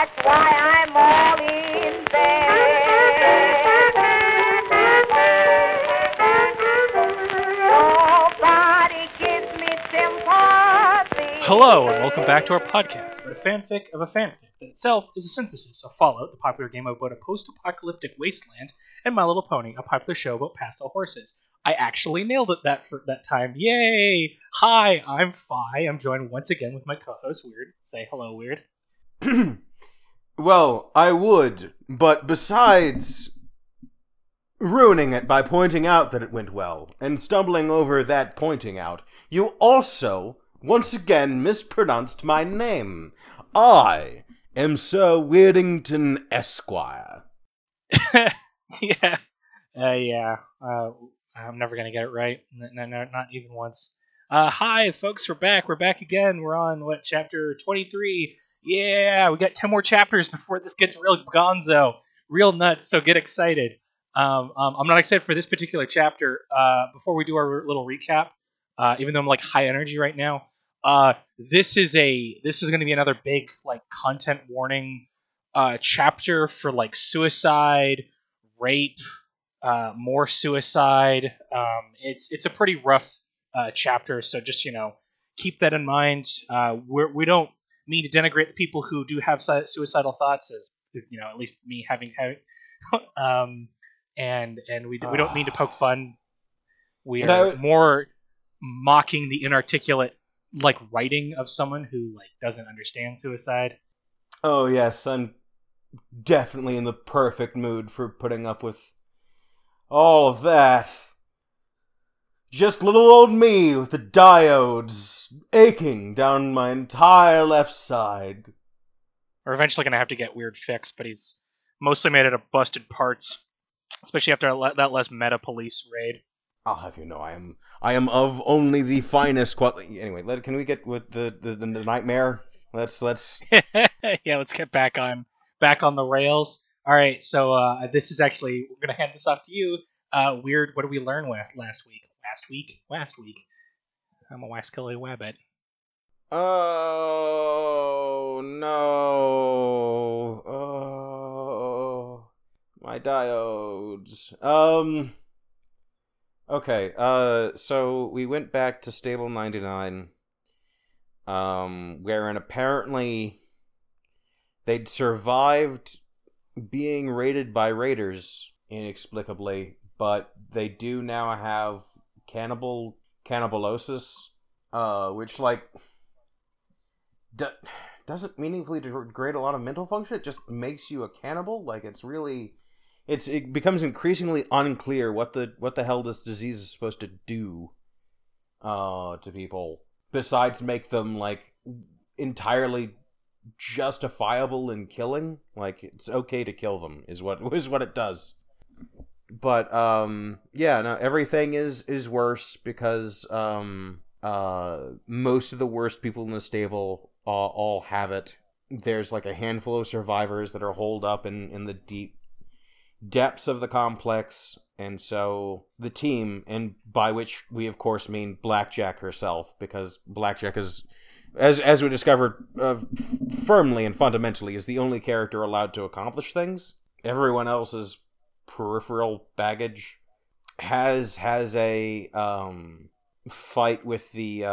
That's why I'm all in bed. Nobody gives me sympathy. Hello, and welcome back to our podcast about a fanfic of a fanfic that itself is a synthesis of Fallout, the popular game about a post-apocalyptic wasteland, and My Little Pony, a popular show about pastel horses. I actually nailed it that time. Yay! Hi, I'm Fi. I'm joined once again with my co-host, Weird. Say hello, Weird. Well, I would, but besides ruining it by pointing out that it went well, and stumbling over that pointing out, you also, once again, mispronounced my name. I am Sir Weirdington Esquire. Yeah. I'm never gonna get it right. No, not even once. Hi, folks. We're back. We're back again. We're on chapter 23. Yeah, we got 10 more chapters before this gets real gonzo, real nuts. So get excited. I'm not excited for this particular chapter. Before we do our little recap, even though I'm high energy right now, this is going to be another big content warning chapter for suicide, rape. More suicide. It's a pretty rough chapter, so just keep that in mind. We don't mean to denigrate the people who do have suicidal thoughts, as at least me having and we don't mean to poke fun. We are more mocking the inarticulate writing of someone who doesn't understand suicide. Oh yes, I'm definitely in the perfect mood for putting up with all of that. Just little old me with the diodes aching down my entire left side. We're eventually going to have to get Weird fixed, but he's mostly made out of busted parts, especially after that last Meta Police raid. I'll have you know, I am of only the finest quality. Anyway, can we get with the nightmare? Let's Yeah, let's get back on the rails. All right, so this is actually, we're going to hand this off to you. Weird, what did we learn last week? Last week. I'm a Wascally Wabbit. Oh, no. Oh, my diodes. Okay, so we went back to Stable 99, wherein apparently they'd survived being raided by raiders inexplicably, but they do now have cannibalosis, which doesn't meaningfully degrade a lot of mental function. It just makes you a cannibal. It becomes increasingly unclear what the hell this disease is supposed to do to people, besides make them entirely justifiable in killing. It's okay to kill them is what it does. But yeah, no, everything is worse because most of the worst people in the stable all have it. There's a handful of survivors that are holed up in the deep depths of the complex, and so the team, and by which we of course mean Blackjack herself, because Blackjack is, as we discovered firmly and fundamentally, is the only character allowed to accomplish things. Everyone else's peripheral baggage has a fight with the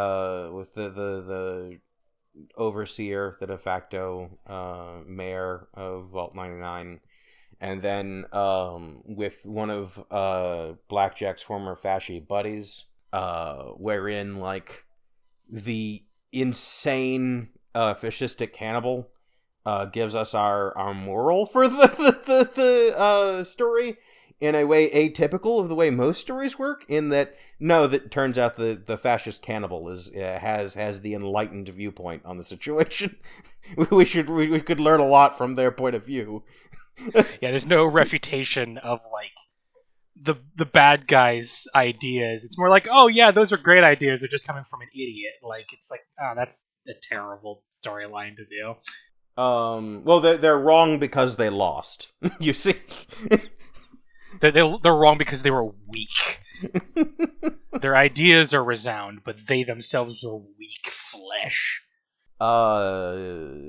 overseer, the de facto mayor of Vault 99, and then with one of Blackjack's former fasci buddies, wherein the insane fascistic cannibal gives us our moral for the story in a way atypical of the way most stories work, in that that turns out the fascist cannibal has the enlightened viewpoint on the situation. we could learn a lot from their point of view. Yeah, there's no refutation of the bad guy's ideas. It's more oh yeah, those are great ideas. They're just coming from an idiot. Oh, that's a terrible storyline to do. Well, they're wrong because they lost. You see, they're wrong because they were weak. Their ideas are resound, but they themselves are weak flesh.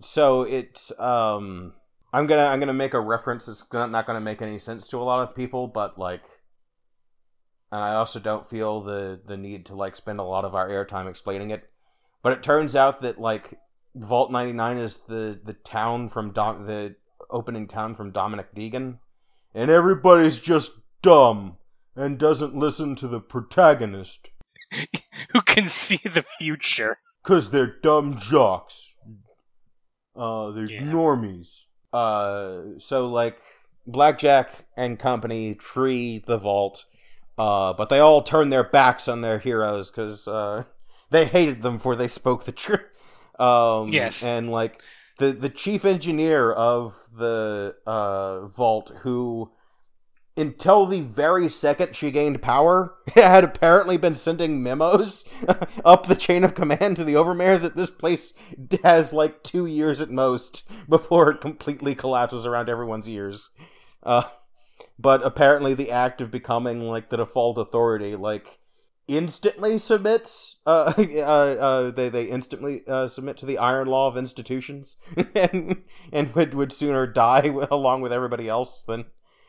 So it's I'm gonna make a reference that's not gonna make any sense to a lot of people, but like, and I also don't feel the need to like spend a lot of our airtime explaining it. But it turns out that like Vault 99 is the town from the opening town from Dominic Deegan, and everybody's just dumb and doesn't listen to the protagonist Who can see the future? because they're dumb jocks. They're Yeah. normies. So like Blackjack and company free the vault, but they all turn their backs on their heroes because they hated them for they spoke the truth. Yes. And like the chief engineer of the vault, who until the very second she gained power had apparently been sending memos up the chain of command to the Overmare that this place has like 2 years at most before it completely collapses around everyone's ears. But apparently the act of becoming like the default authority like instantly submits they instantly submit to the iron law of institutions and would sooner die along with everybody else than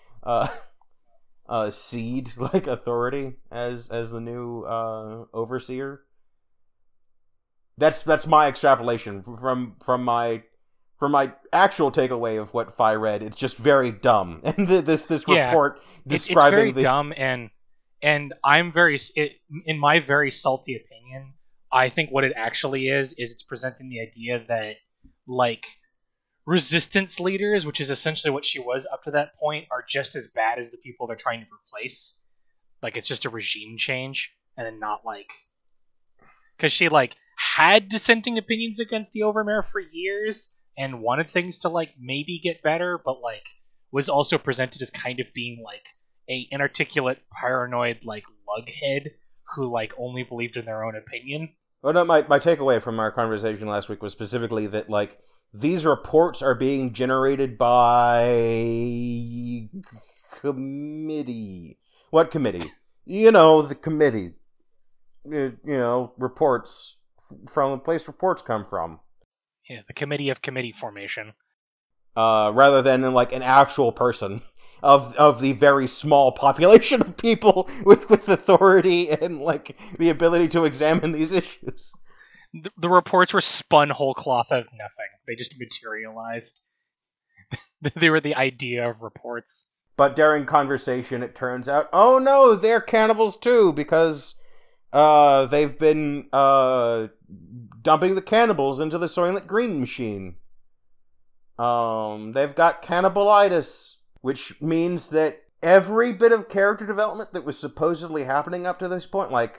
cede like authority as the new overseer. That's my extrapolation from my actual takeaway of what Fi read. It's just very dumb, and this Yeah. report It's describing very dumb, and I'm in my very salty opinion, I think what it actually is it's presenting the idea that like resistance leaders, which is essentially what she was up to that point, are just as bad as the people they're trying to replace. Like it's just a regime change, and then not like because she like had dissenting opinions against the Overmare for years and wanted things to like maybe get better, but like was also presented as kind of being like a inarticulate, paranoid like lughead who like only believed in their own opinion. Well, no, my takeaway from our conversation last week was specifically that like these reports are being generated by committee. What committee? You know, the committee. You know, reports from the place reports come from. Yeah, the committee of committee formation. Rather than like an actual person of the very small population of people with authority and like the ability to examine these issues. The reports were spun whole cloth out of nothing. They just materialized. They were the idea of reports. But during conversation, it turns out, oh no, they're cannibals too, because they've been dumping the cannibals into the Soylent Green machine. They've got cannibalitis, which means that every bit of character development that was supposedly happening up to this point, like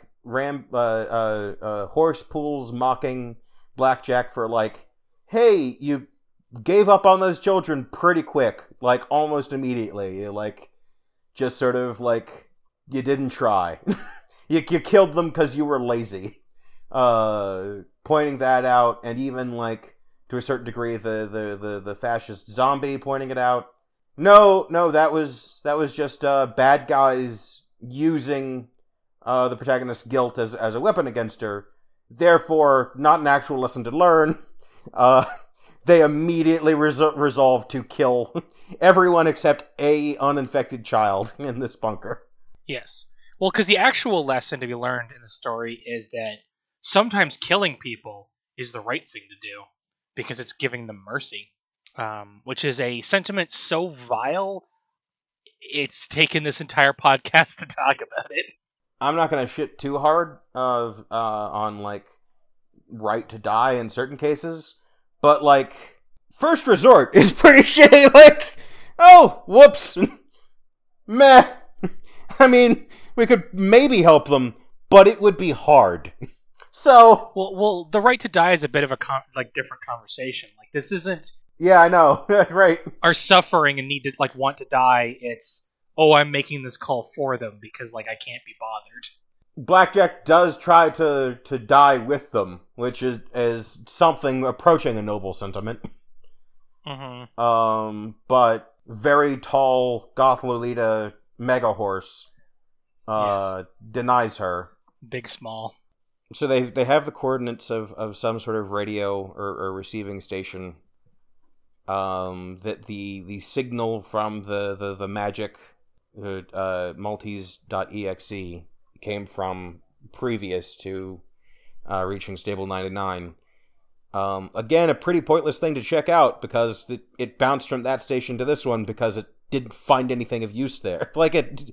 Horse Pools mocking Blackjack for like, hey, you gave up on those children pretty quick, like almost immediately. You like just sort of like you didn't try. you killed them because you were lazy. Pointing that out, and even like to a certain degree, the fascist zombie pointing it out. No, that was just bad guys using the protagonist's guilt as a weapon against her. Therefore, not an actual lesson to learn. They immediately resolve to kill everyone except a uninfected child in this bunker. Yes. Well, because the actual lesson to be learned in the story is that sometimes killing people is the right thing to do because it's giving them mercy, which is a sentiment so vile, it's taken this entire podcast to talk about it. I'm not going to shit too hard on, like, right to die in certain cases, but, like, first resort is pretty shitty. Like, oh, whoops. Meh. I mean, we could maybe help them, but it would be hard. So... Well, the right to die is a bit of a, different conversation. Like, this isn't... Yeah, I know. Right. Are suffering and need to, like, want to die. It's, oh, I'm making this call for them because, like, I can't be bothered. Blackjack does try to die with them, which is something approaching a noble sentiment. Mm-hmm. But very tall Goth Lolita Mega Horse Yes. denies her. Big, small. So they have the coordinates of some sort of radio or receiving station that the signal from the magic Maltese.exe came from previous to reaching Stable 99. Again, a pretty pointless thing to check out because it bounced from that station to this one because it didn't find anything of use there. Like it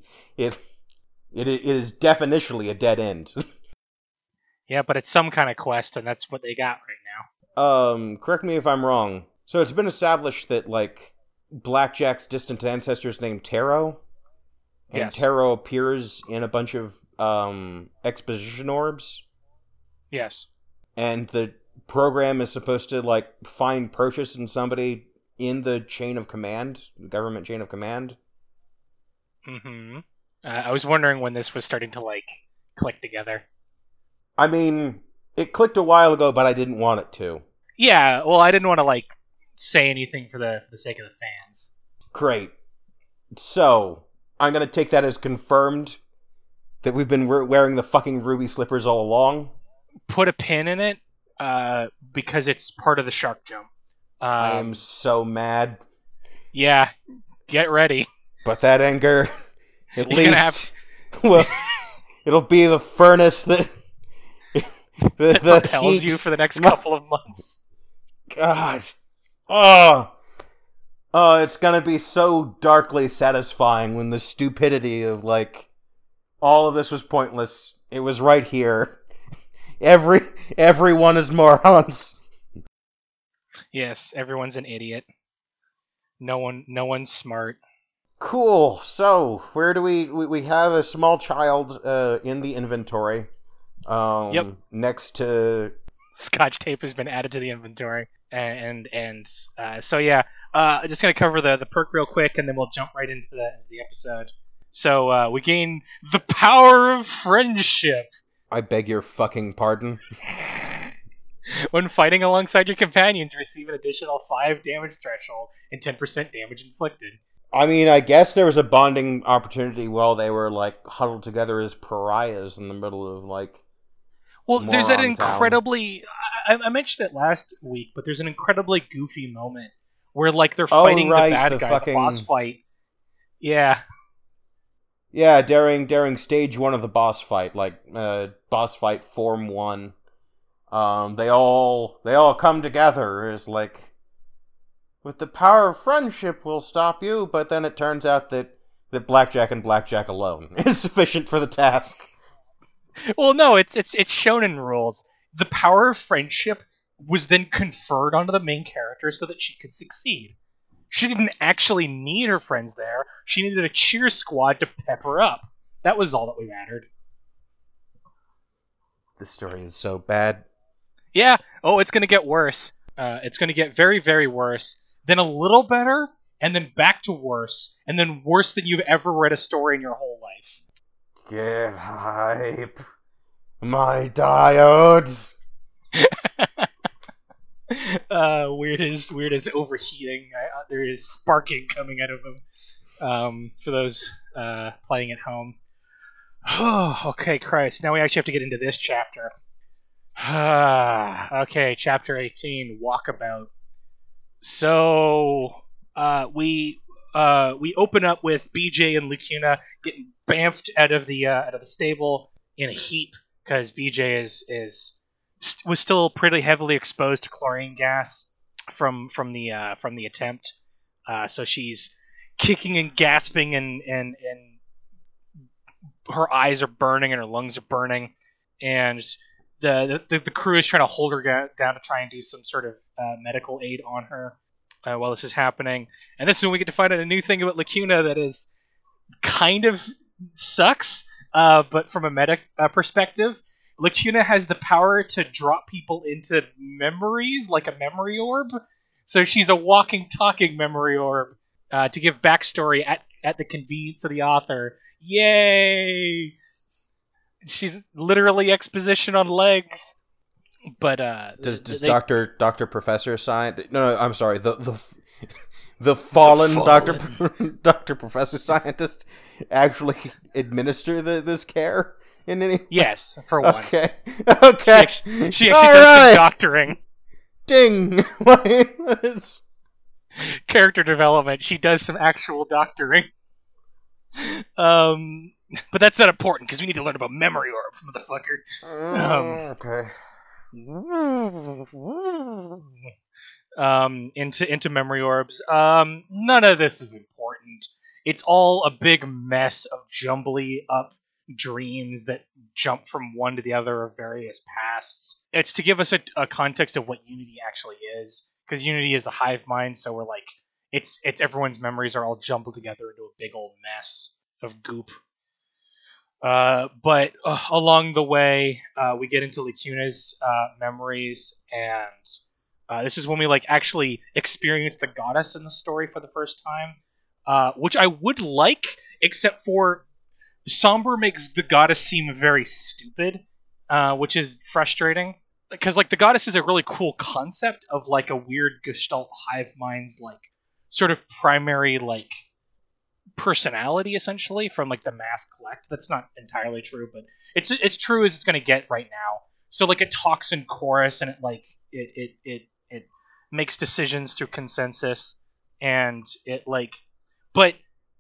is definitionally a dead end. Yeah, but it's some kind of quest, and that's what they got right now. Correct me if I'm wrong. So it's been established that, like, Blackjack's distant ancestors named Taro. And Yes. Taro appears in a bunch of, exposition orbs. Yes. And the program is supposed to, like, find purchase in somebody in the chain of command, the government chain of command. Mm-hmm. I was wondering when this was starting to, like, click together. I mean, it clicked a while ago, but I didn't want it to. Yeah, well, I didn't want to, like, say anything for the sake of the fans. Great. So, I'm gonna take that as confirmed that we've been wearing the fucking ruby slippers all along. Put a pin in it, because it's part of the shark jump. I am so mad. Yeah, get ready. But that anger, at You're gonna least, well, it'll be the furnace that the Propels heat. you for the next couple of months. God, it's gonna be so darkly satisfying when the stupidity of, like, all of this was pointless. It was right here. Everyone is morons. Yes, everyone's an idiot. No one's smart. Cool. So, where do we have a small child in the inventory? Yep. Next to Scotch tape has been added to the inventory, and so yeah. Just gonna cover the perk real quick, and then we'll jump right into the episode. So we gain the power of friendship. I beg your fucking pardon. When fighting alongside your companions, receive an additional 5 damage threshold and 10% damage inflicted. I mean, I guess there was a bonding opportunity while they were, like, huddled together as pariahs in the middle of, like, Well, there's an Moron Town. incredibly... I mentioned it last week, but there's an incredibly goofy moment where, like, they're fighting right, the bad the guy, fucking- the boss fight. Yeah. Yeah, during stage 1 of the boss fight, like, boss fight Form 1, they all come together as, like, with the power of friendship we'll stop you, but then it turns out that Blackjack and Blackjack alone is sufficient for the task. Well, no, it's shonen rules. The power of friendship was then conferred onto the main character so that she could succeed. She didn't actually need her friends there. She needed a cheer squad to pep her up. That was all that we mattered. This story is so bad. Yeah. Oh, it's going to get worse. It's going to get very, very worse. Then a little better, and then back to worse, and then worse than you've ever read a story in your whole life. Get hype. My diodes. Weird is overheating. There is sparking coming out of him. For those playing at home. Okay, Christ. Now we actually have to get into this chapter. Okay, chapter 18, Walkabout. So we open up with BJ and Lacuna getting bamfed out of the stable in a heap because BJ was still pretty heavily exposed to chlorine gas from the attempt. So she's kicking and gasping and her eyes are burning and her lungs are burning, and the crew is trying to hold her down to try and do some sort of medical aid on her while this is happening. And this is when we get to find out a new thing about Lacuna that is kind of sucks, but from a meta perspective. Lacuna has the power to drop people into memories, like a memory orb. So she's a walking, talking memory orb to give backstory at the convenience of the author. Yay! She's literally exposition on legs. But Does Dr. Professor Scientist? No, I'm sorry. The fallen Dr. Professor Scientist actually administer this care in any? Yes, for once. Okay. She actually does some doctoring. Ding. character development. She does some actual doctoring. But that's not important because we need to learn about memory orbs, motherfucker. Okay. Into memory orbs. None of this is important. It's all a big mess of jumbly up dreams that jump from one to the other of various pasts. It's to give us a context of what Unity actually is, because Unity is a hive mind, so we're like, it's everyone's memories are all jumbled together into a big old mess of goop. But along the way, we get into Lacuna's memories, and this is when we like actually experience the goddess in the story for the first time, which I would like, except for Somber makes the goddess seem very stupid, which is frustrating. Because like the goddess is a really cool concept of like a weird Gestalt hive mind's like sort of primary like personality essentially from like the mass collect. That's not entirely true, but it's true as it's gonna get right now. So like it talks in chorus and it like it makes decisions through consensus and it like, but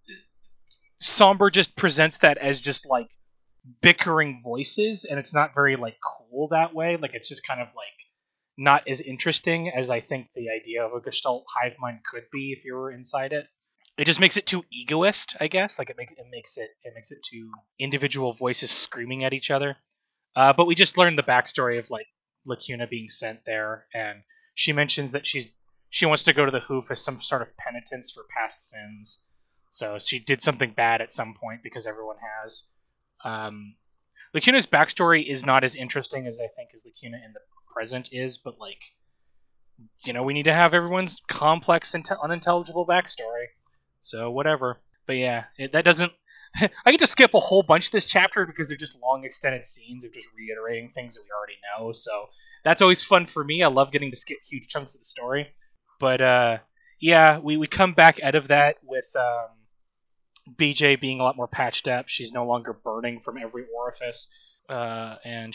Somber just presents that as just like bickering voices, and it's not very like cool that way. Like it's just kind of like not as interesting as I think the idea of a Gestalt hive mind could be if you were inside it. It just makes it too egoist, I guess. Like it makes it too individual voices screaming at each other. But we just learned the backstory of like Lacuna being sent there, and she mentions that she wants to go to the Hoof as some sort of penitence for past sins. So she did something bad at some point because everyone has. Lacuna's backstory is not as interesting as I think as Lacuna in the present is, but like, you know, we need to have everyone's complex and unintelligible backstory. So whatever. But yeah, that doesn't. I get to skip a whole bunch of this chapter because they're just long extended scenes of just reiterating things that we already know. So that's always fun for me. I love getting to skip huge chunks of the story. But yeah, we come back out of that with BJ being a lot more patched up. She's no longer burning from every orifice, and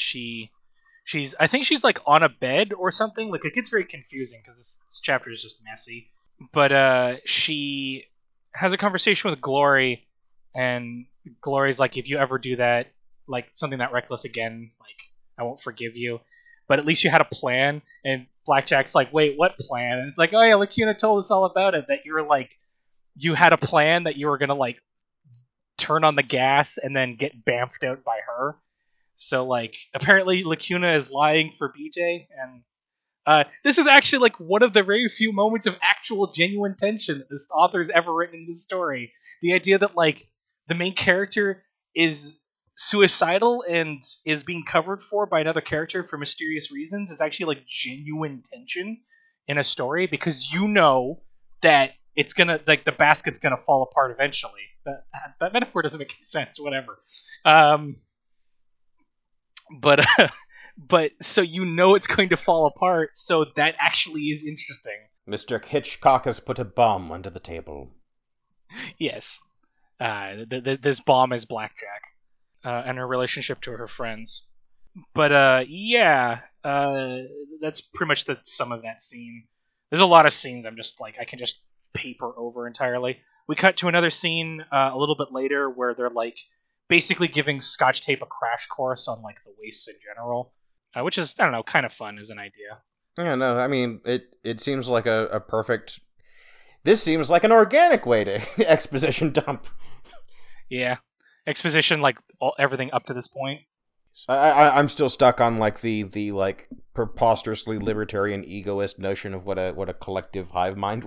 I think she's like on a bed or something. Like it gets very confusing because this chapter is just messy. But she has a conversation with Glory, and Glory's like, if you ever do that, like something that reckless again, like I won't forgive you. But at least you had a plan. And Blackjack's like, wait, what plan? And it's like, oh yeah, Lacuna told us all about it. That you're like, you had a plan that you were gonna like turn on the gas and then get bamfed out by her. So like, apparently Lacuna is lying for BJ, and this is actually like one of the very few moments of actual genuine tension that this author's ever written in this story. The idea that like the main character is suicidal and is being covered for by another character for mysterious reasons is actually like genuine tension in a story, because you know that it's gonna, like, the basket's gonna fall apart eventually. That metaphor doesn't make any sense. Whatever. But so you know it's going to fall apart, so that actually is interesting. Mr. Hitchcock has put a bomb under the table. Yes. This bomb is Blackjack, and her relationship to her friends. But yeah, that's pretty much the sum of that scene. There's a lot of scenes I'm just like, I can just paper over entirely. We cut to another scene a little bit later where they're like basically giving Scotch Tape a crash course on like the wastes in general, which is, I don't know, kind of fun as an idea. Yeah, no, I mean, it seems like a perfect... This seems like an organic way to exposition dump. Yeah. Exposition, like, everything up to this point. I'm still stuck on, like, the like, preposterously libertarian egoist notion of what a collective hive mind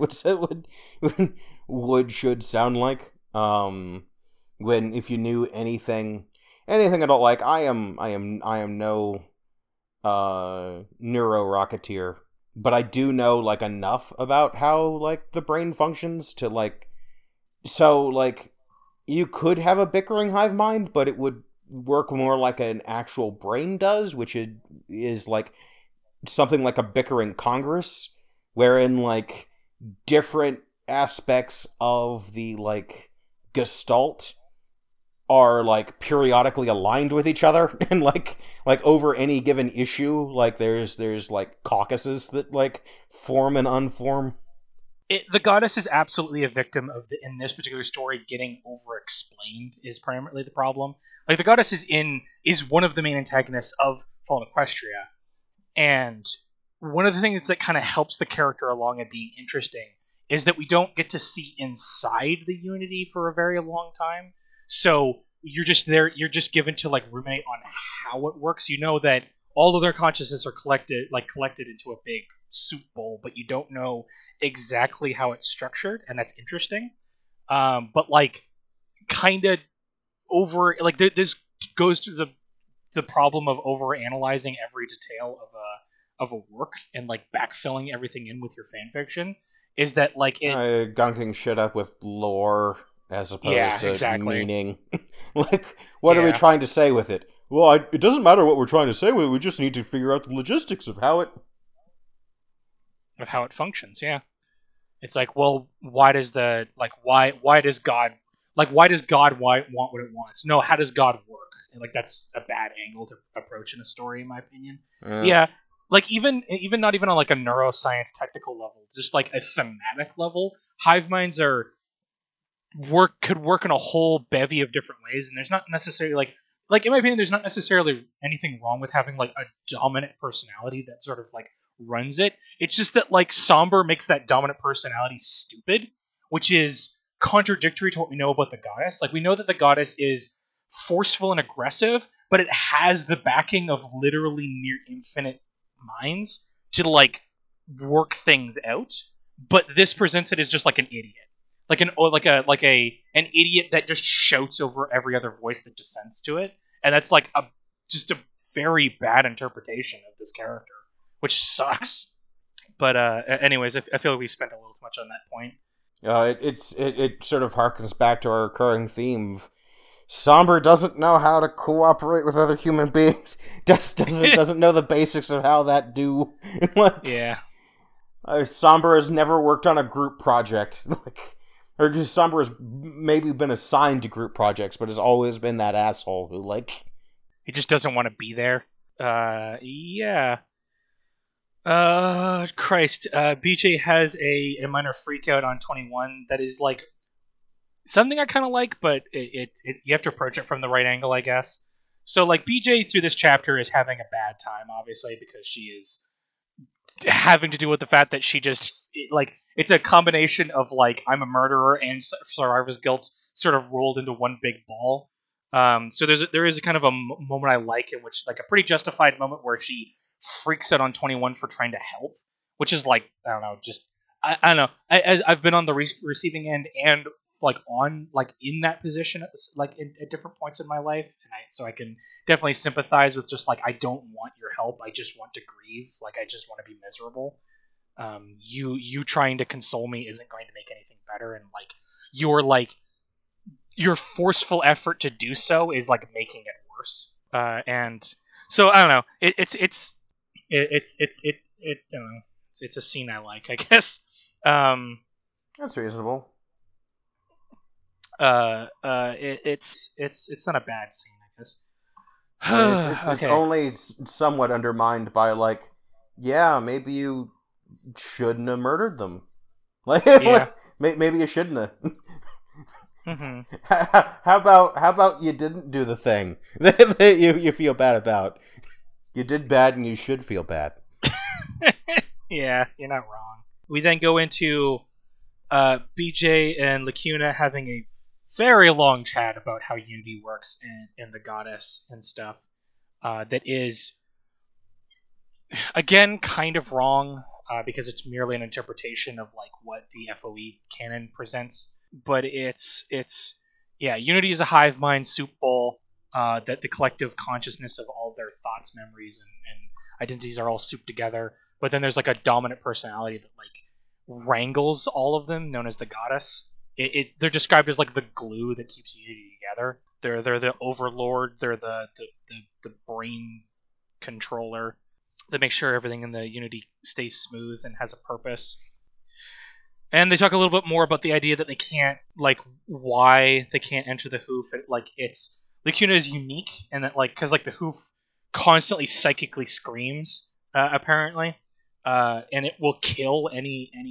should sound like. When, if you knew anything about, like, I am no neuro rocketeer, but I do know like enough about how like the brain functions to like, so like you could have a bickering hive mind, but it would work more like an actual brain does, which is like something like a bickering congress, wherein like different aspects of the like gestalt are like periodically aligned with each other, and like over any given issue, like there's like caucuses that like form and unform. The goddess is absolutely a victim of in this particular story getting over-explained is primarily the problem. Like the goddess is one of the main antagonists of Fallen Equestria, and one of the things that kind of helps the character along and being interesting is that we don't get to see inside the Unity for a very long time. So you're just given to like ruminate on how it works. You know that all of their consciousness are collected into a big soup bowl, but you don't know exactly how it's structured, and that's interesting. But like, kind of this goes to the problem of over analyzing every detail of a work and like backfilling everything in with your fan fiction. Is that like it gunking shit up with lore as opposed to exactly. meaning? Like, what are we trying to say with it? Well, it doesn't matter what we're trying to say with it. We just need to figure out the logistics of how it functions. Yeah, it's like, well, why does God want what it wants? No, how does God work? And like, that's a bad angle to approach in a story, in my opinion. Yeah. Like even not even on like a neuroscience technical level, just like a thematic level, hive minds could work in a whole bevy of different ways, and there's not necessarily like in my opinion, there's not necessarily anything wrong with having like a dominant personality that sort of like runs it. It's just that like Somber makes that dominant personality stupid, which is contradictory to what we know about the goddess. Like we know that the goddess is forceful and aggressive, but it has the backing of literally near infinite minds to like work things out. But this presents it as just like an idiot, like an idiot that just shouts over every other voice that dissents to it, and that's like just a very bad interpretation of this character, which sucks. But anyways, I feel like we spent a little too much on that point. It sort of harkens back to our recurring theme of Somber doesn't know how to cooperate with other human beings. Doesn't know the basics of how that do. Like, yeah. Somber has never worked on a group project. Or just Somber has maybe been assigned to group projects, but has always been that asshole who like he just doesn't want to be there. Yeah. Christ. BJ has a minor freakout on 21 that is like something I kind of like, but it you have to approach it from the right angle, I guess. So like BJ through this chapter is having a bad time, obviously, because she is having to deal with the fact that she just it's a combination of like I'm a murderer and survivor's guilt sort of rolled into one big ball. So there is a kind of a moment I like in which like a pretty justified moment where she freaks out on 21 for trying to help, which is like I don't know, just I don't know. I've been on the receiving end and like on like in that position at different points in my life, and so I can definitely sympathize with just like I don't want your help, I just want to grieve, like I just want to be miserable. You trying to console me isn't going to make anything better, and like your forceful effort to do so is like making it worse. And so I don't know. It's I don't know. It's a scene I like, I guess. That's reasonable. It's not a bad scene, I guess. It's only somewhat undermined by like, yeah, maybe you shouldn't have murdered them. Like, yeah. Maybe you shouldn't have. Mm-hmm. How about you didn't do the thing that you feel bad about? You did bad, and you should feel bad. Yeah, you're not wrong. We then go into BJ and Lacuna having a very long chat about how Unity works in the goddess and stuff. That is, again, kind of wrong because it's merely an interpretation of like what the FOE canon presents. But it's Unity is a hive mind soup bowl that the collective consciousness of all their thoughts, memories, and identities are all souped together. But then there's like a dominant personality that like wrangles all of them, known as the goddess. They're described as like the glue that keeps Unity together. They're the overlord. They're the brain controller that makes sure everything in the Unity stays smooth and has a purpose. And they talk a little bit more about the idea that they can't, like, why they can't enter the hoof. Lacuna is unique, and that, like, because, like, the hoof constantly psychically screams, apparently, and it will kill any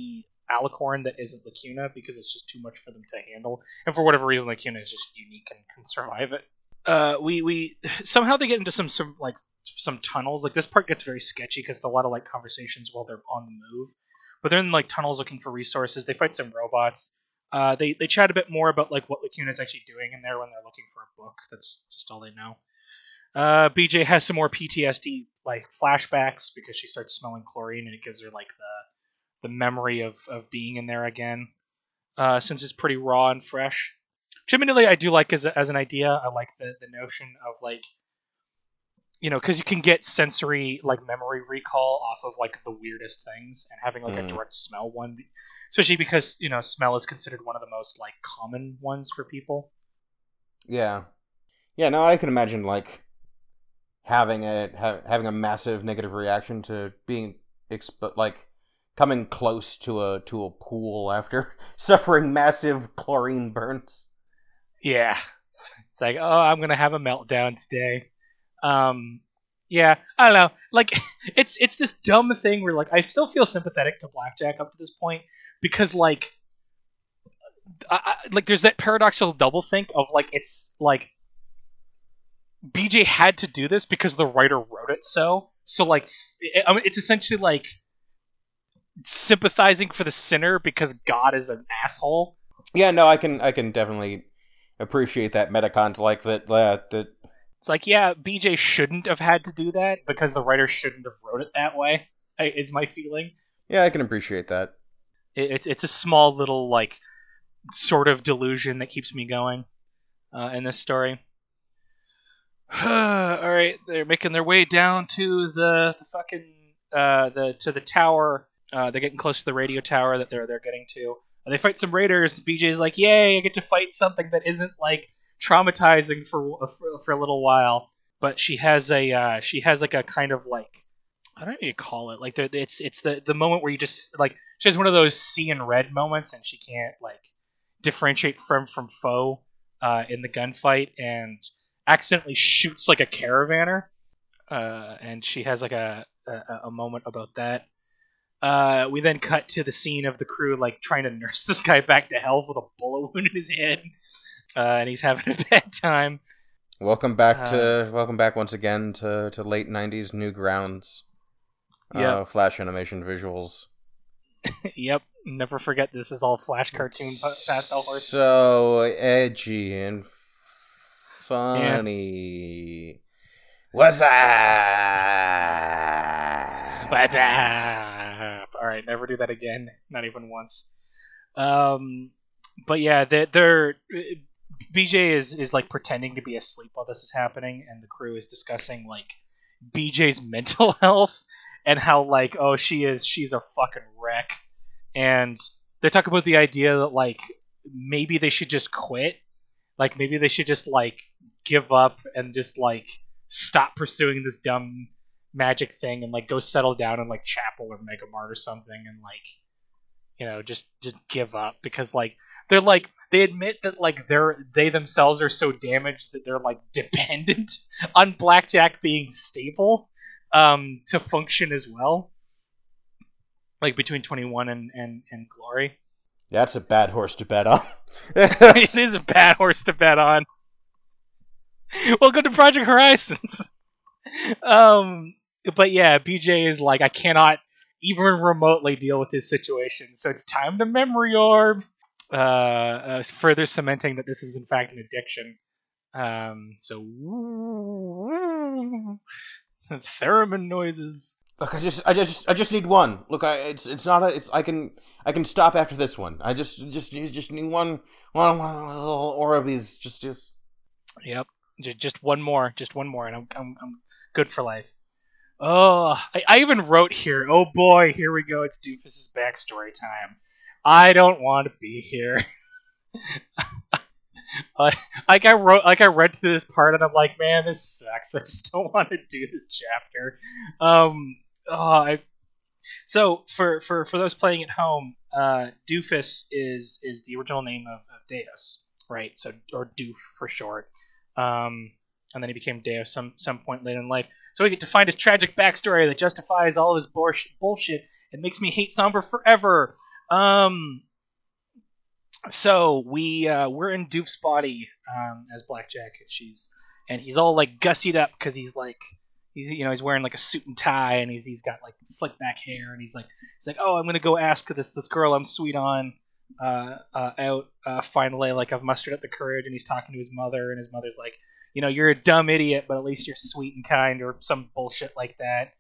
Alicorn that isn't Lacuna because it's just too much for them to handle, and for whatever reason, Lacuna is just unique and can survive it. We somehow they get into some tunnels. Like this part gets very sketchy because a lot of like conversations while they're on the move, but they're in like tunnels looking for resources. They fight some robots. They chat a bit more about like what Lacuna is actually doing in there when they're looking for a book. That's just all they know. BJ has some more PTSD like flashbacks because she starts smelling chlorine and it gives her like the memory of being in there again. Since it's pretty raw and fresh. Admittedly, I do like as an idea. I like the notion of like, because you can get sensory like memory recall off of like the weirdest things, and having like a direct smell one, especially because smell is considered one of the most like common ones for people. Yeah. No, I can imagine like having a massive negative reaction to being like coming close to a pool after suffering massive chlorine burns. Yeah. It's like, oh, I'm going to have a meltdown today. Yeah, I don't know. Like, it's this dumb thing where, like, I still feel sympathetic to Blackjack up to this point because, like, like there's that paradoxical doublethink of, like, it's, like, BJ had to do this because the writer wrote it so. So, like, it's essentially, like, sympathizing for the sinner because God is an asshole. Yeah, no, I can definitely appreciate that metacons like that. It's like, yeah, BJ shouldn't have had to do that because the writer shouldn't have wrote it that way. Is my feeling. Yeah, I can appreciate that. It's a small little like sort of delusion that keeps me going in this story. All right, they're making their way down to the fucking to the tower. They're getting close to the radio tower that they're getting to. They fight some raiders. BJ's like, "Yay! I get to fight something that isn't like traumatizing for a little while." But she has like a kind of like, I don't know what you call it. Like it's the moment where you just like she has one of those seeing red moments and she can't like differentiate from foe in the gunfight and accidentally shoots like a caravaner. And she has like a moment about that. We then cut to the scene of the crew like trying to nurse this guy back to health with a bullet wound in his head, and he's having a bad time. Welcome back once again to late '90s Newgrounds. Flash animation visuals. Yep, never forget this is all Flash cartoon pastel horses. So edgy and funny. Yeah. What's up? All right, never do that again. Not even once. But yeah, they're BJ is like pretending to be asleep while this is happening, and the crew is discussing like BJ's mental health and how like she's a fucking wreck, and they talk about the idea that like maybe they should just quit, like maybe they should just like give up and just like stop pursuing this dumb magic thing and like go settle down in like Chapel or Mega Mart or something and like just give up because like they're like they admit that like they themselves are so damaged that they're like dependent on Blackjack being stable to function as well, like between 21 and Glory. That's a bad horse to bet on. It is a bad horse to bet on. Welcome to Project Horizons. But yeah, BJ is like, I cannot even remotely deal with this situation, so it's time to memory orb. Further cementing that this is in fact an addiction. So theremin noises. Look, I just need one. Look, I can stop after this one. I just need one little Orbeez. Just. Yep. Just one more, and I'm good for life. Oh, I even wrote here. Oh boy, here we go. It's Doofus's backstory time. I don't want to be here. I read through this part and I'm like, man, this sucks. I just don't want to do this chapter. So for those playing at home, Doofus is the original name of Deus, right? So or Doof for short. And then he became Deus some point later in life. So we get to find his tragic backstory that justifies all of his bullshit and makes me hate Sombra forever. So we're in Doof's body as Blackjack, and he's all like gussied up because he's he's wearing like a suit and tie, and he's got like slick back hair, and he's like oh, I'm gonna go ask this girl I'm sweet on out finally, like I've mustered up the courage, and he's talking to his mother, and his mother's like, you're a dumb idiot, but at least you're sweet and kind, or some bullshit like that.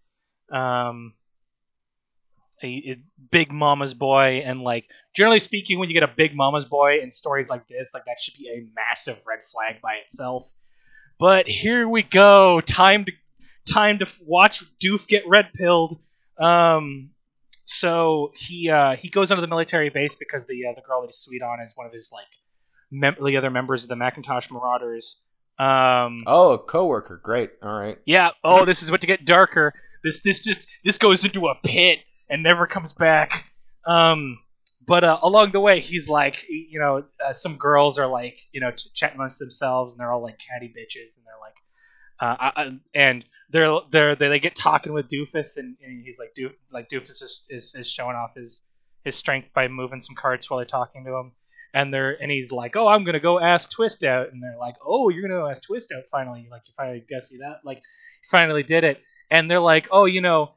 A big mama's boy, and like generally speaking, when you get a big mama's boy in stories like this, like that should be a massive red flag by itself. But here we go, time to watch Doof get red pilled. So he goes onto the military base because the girl that he's sweet on is one of his like the other members of the Macintosh Marauders. Oh, a coworker, great, all right. Yeah. Oh, this is what to get darker. This goes into a pit and never comes back. But along the way, he's like, some girls are like, chatting amongst themselves, and they're all like catty bitches, and they're like, and they get talking with Doofus, and he's like, Doofus is showing off his strength by moving some cards while they're talking to him, and he's like, oh, I'm gonna go ask Twist out, and they're like, oh, you're gonna go ask Twist out finally, like you finally guessed that, like you finally did it, and they're like, oh,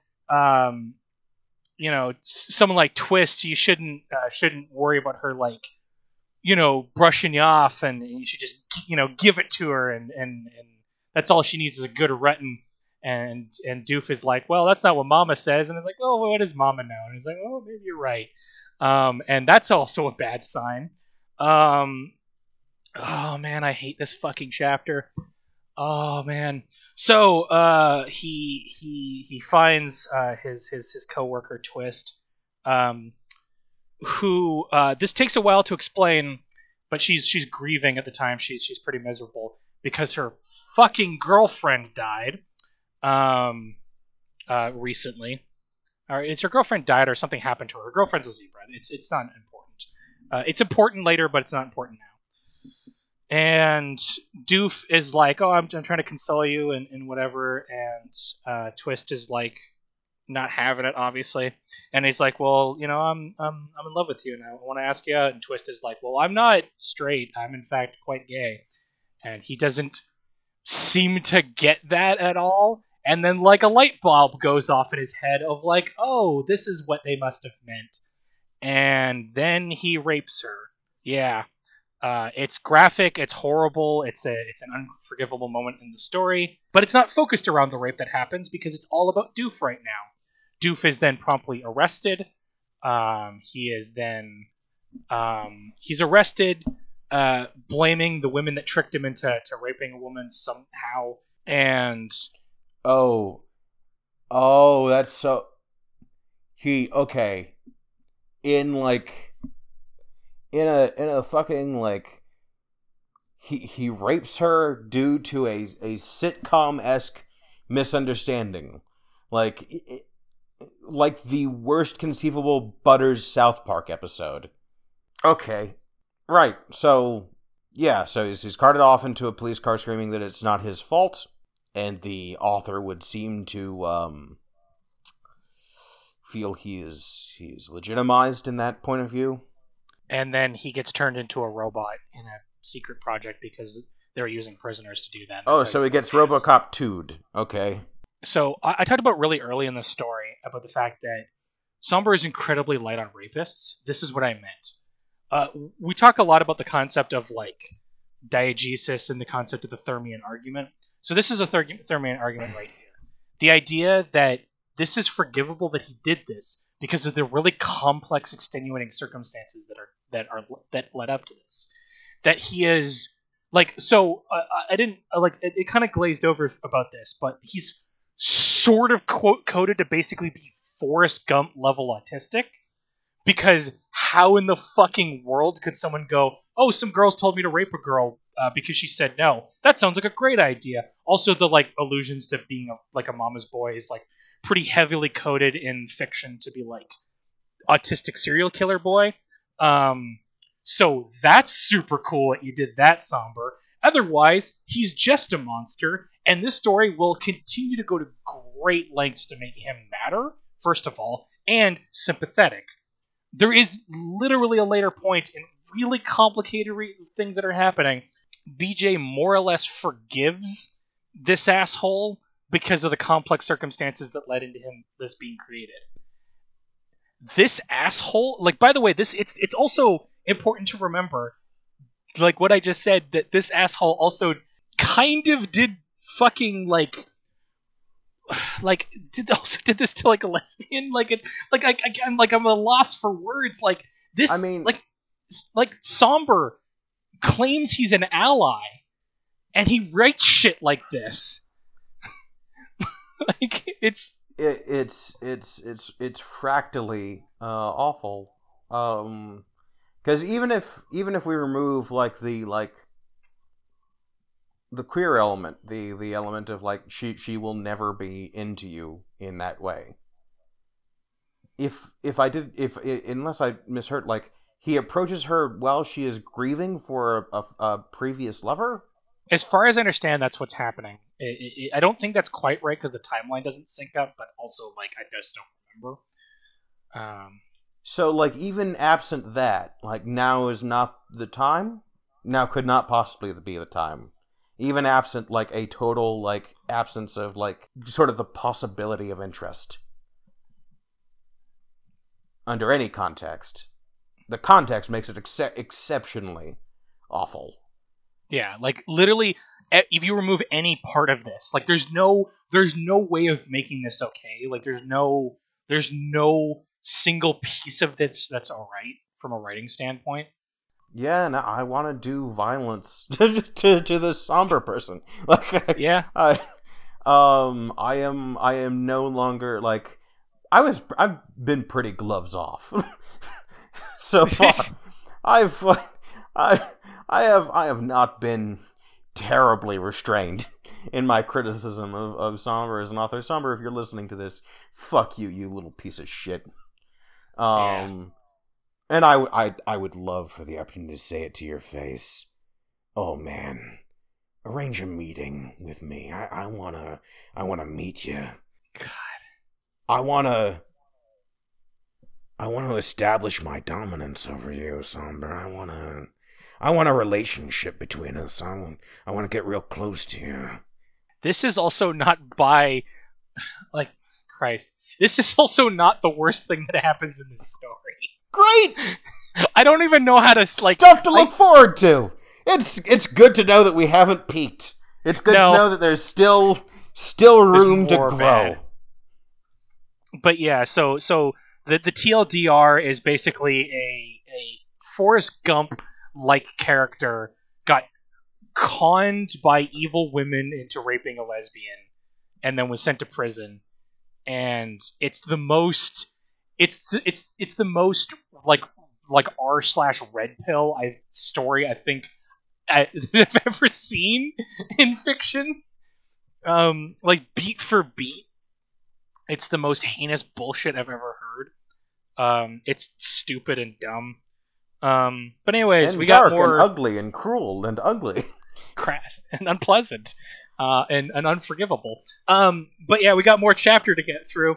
someone like Twist, you shouldn't worry about her like, brushing you off, and you should just, give it to her, and that's all she needs is a good rutting. And Doof is like, well, that's not what Mama says, and it's like, oh, well, what does Mama know? And he's like, oh, maybe you're right. And that's also a bad sign. Oh man, I hate this fucking chapter. Oh man. So he finds his coworker Twist, who this takes a while to explain, but she's grieving at the time. She's pretty miserable because her fucking girlfriend died recently. Or it's her girlfriend died or something happened to her. Her girlfriend's a zebra. It's not important. It's important later, but it's not important now. And Doof is like, oh, I'm trying to console you and whatever. And Twist is like, not having it, obviously. And he's like, well, I'm in love with you now. I want to ask you out. And Twist is like, well, I'm not straight. I'm in fact quite gay. And he doesn't seem to get that at all. And then like a light bulb goes off in his head of like, oh, this is what they must have meant. And then he rapes her. Yeah. It's graphic, it's horrible, it's an unforgivable moment in the story, but it's not focused around the rape that happens because it's all about Doof right now. Doof is then promptly arrested. He's arrested, blaming the women that tricked him into raping a woman somehow, and oh, that's so. Okay, in a fucking like he rapes her due to a sitcom-esque misunderstanding, like the worst conceivable Butters South Park episode. Okay, right. So yeah, so he's carted off into a police car screaming that it's not his fault, and the author would seem to feel he's legitimized in that point of view. And then he gets turned into a robot in a secret project because they're using prisoners to do that. Oh, so he gets RoboCop 2'd. Okay. So I talked about really early in the story about the fact that Somber is incredibly light on rapists. This is what I meant. We talk a lot about the concept of like diegesis and the concept of the Thermian argument. So this is a Thermian argument right here. The idea that this is forgivable that he did this because of the really complex extenuating circumstances that led up to this. That he is like, so I didn't like it kind of glazed over about this, but he's sort of coded to basically be Forrest Gump level autistic, because how in the fucking world could someone go, oh, some girls told me to rape a girl because she said no. That sounds like a great idea. Also, the like allusions to being a mama's boy is like pretty heavily coded in fiction to be like autistic serial killer boy. So that's super cool that you did that, Somber. Otherwise, he's just a monster, and this story will continue to go to great lengths to make him matter, first of all, and sympathetic. there is literally a later point in really complicated things that are happening. BJ more or less forgives this asshole because of the complex circumstances that led into this being created. This asshole, like, by the way, it's also important to remember, like what I just said, that this asshole also kind of did fucking did this to like a lesbian, I'm at a loss for words. Like this, I mean, like Somber claims he's an ally, and he writes shit like this. Like it's fractally awful. Because even if we remove like the queer element, the element of like she will never be into you in that way. Unless I misheard, like he approaches her while she is grieving for a previous lover. As far as I understand, that's what's happening. I don't think that's quite right because the timeline doesn't sync up, but also, like, I just don't remember. So, like, even absent that, like, now is not the time? Now could not possibly be the time. Even absent, like, a total, like, absence of, like, sort of the possibility of interest. Under any context. The context makes it exceptionally awful. Yeah, like literally, if you remove any part of this, like there's no way of making this okay. Like there's no single piece of this that's alright from a writing standpoint. Yeah, and I want to do violence to the Somber person. Like, yeah, I am no longer like I've been pretty gloves off so far. I have not been terribly restrained in my criticism of Somber as an author. Somber, if you're listening to this, fuck you, you little piece of shit. And I would love for the opportunity to say it to your face. Oh man, arrange a meeting with me. I wanna meet you. God, I wanna establish my dominance over you, Somber. I want a relationship between us. I want to get real close to you. This is also not by, like, Christ. This is also not the worst thing that happens in this story. Great! I don't even know how to, like... Stuff to look forward to! It's good to know that we haven't peaked. It's good to know that there's still room to grow. Bad. But yeah, so the TLDR is basically a Forrest Gump like character got conned by evil women into raping a lesbian and then was sent to prison, and it's the most like r/red pill story I think I've ever seen in fiction. Like beat for beat, it's the most heinous bullshit I've ever heard. It's stupid and dumb. But anyways, and we dark got more and ugly and cruel and ugly, crass and unpleasant, and unforgivable. But yeah, we got more chapter to get through.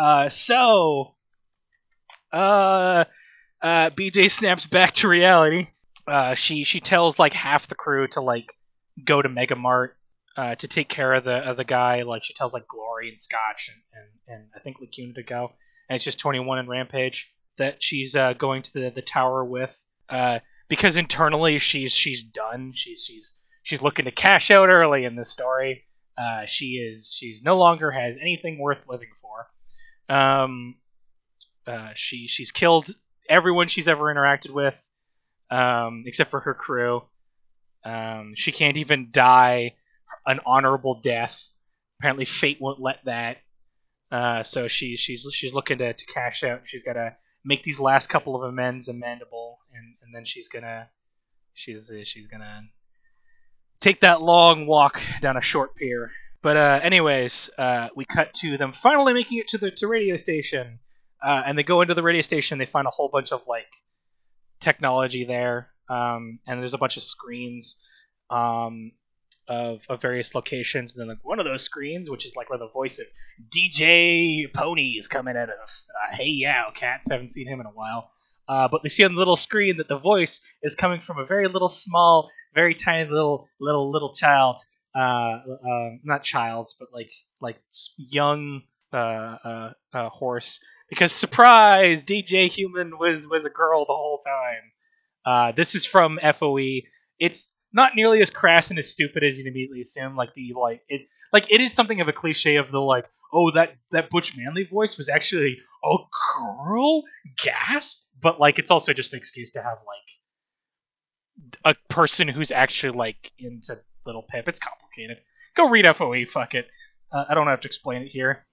BJ snaps back to reality. She tells like half the crew to like go to Mega Mart to take care of the guy. Like she tells like Glory and Scotch and I think Lacuna to go, and it's just 21 and Rampage that she's going to the tower with, because internally she's done. She's looking to cash out early in this story. She's no longer has anything worth living for. She's killed everyone she's ever interacted with, except for her crew. She can't even die an honorable death. Apparently fate won't let that. So she's looking to cash out. She's got to make these last couple of amends amendable, and then she's gonna take that long walk down a short pier. But anyways, we cut to them finally making it to the radio station, and they go into the radio station. They find a whole bunch of like technology there, and there's a bunch of screens of various locations, and then like one of those screens, which is like where the voice of DJ Pony is coming out of. Hey Yow Cats, haven't seen him in a while. but they see on the little screen that the voice is coming from a very little, small, very tiny little child. Not child's, but like young horse. Because surprise, DJ Human was a girl the whole time. This is from FOE. It's not nearly as crass and as stupid as you'd immediately assume. It is something of a cliche of the like, oh, that Butch Manley voice was actually a girl, gasp. But like, it's also just an excuse to have like a person who's actually like into Little Pip. It's complicated. Go read FOE. Fuck it. I don't have to explain it here.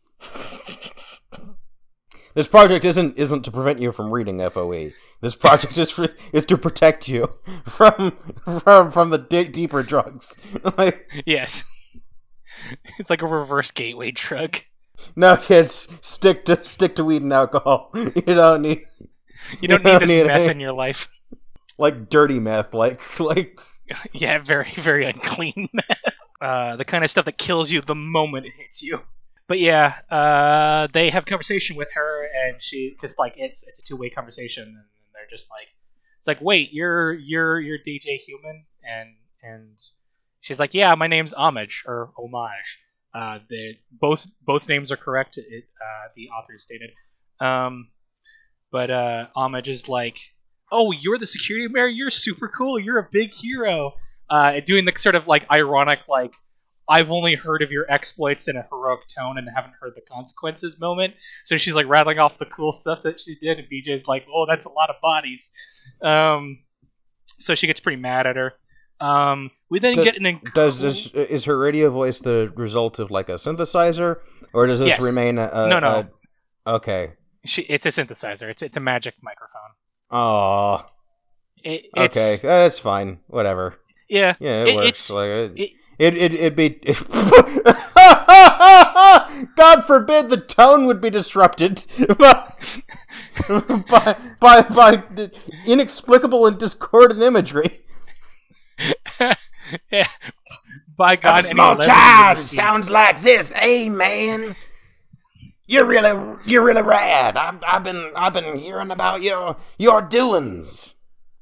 This project isn't to prevent you from reading FOE. This project is to protect you from the deeper drugs. Yes, it's like a reverse gateway drug. No, kids, stick to weed and alcohol. You don't need this meth in your life. Like dirty meth, like yeah, very very unclean meth. The kind of stuff that kills you the moment it hits you. But yeah, they have a conversation with her, and she, because like it's a two-way conversation, and they're just like, it's like, wait, you're DJ Human, and she's like, yeah, my name's Homage or Homage. Both names are correct. The author stated, but Homage is like, oh, you're the security mayor. You're super cool. You're a big hero. Doing the sort of like ironic like, I've only heard of your exploits in a heroic tone and haven't heard the consequences moment. So she's like rattling off the cool stuff that she did, and BJ's like, oh, that's a lot of bodies. So she gets pretty mad at her. We then get an is her radio voice the result of like a synthesizer, or does this remain no? Okay. It's a synthesizer. It's a magic microphone. Oh. Okay, that's fine. Whatever. Yeah. Yeah, it works. It'd be. God forbid the tone would be disrupted by inexplicable and discordant imagery. Yeah. By God, a small child sounds like this, eh, man? You're really rad. I've been hearing about your doings.